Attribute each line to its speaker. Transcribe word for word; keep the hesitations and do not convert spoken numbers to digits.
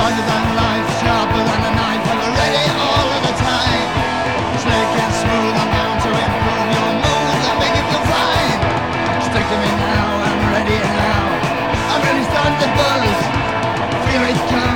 Speaker 1: larger than life, sharper than a knife, ever ready all of the time. Slick and smooth, I'm bound to improve your mood and make you feel fine. Stick to me now, I'm ready now. I'm ready, start the buzz. Feel it come.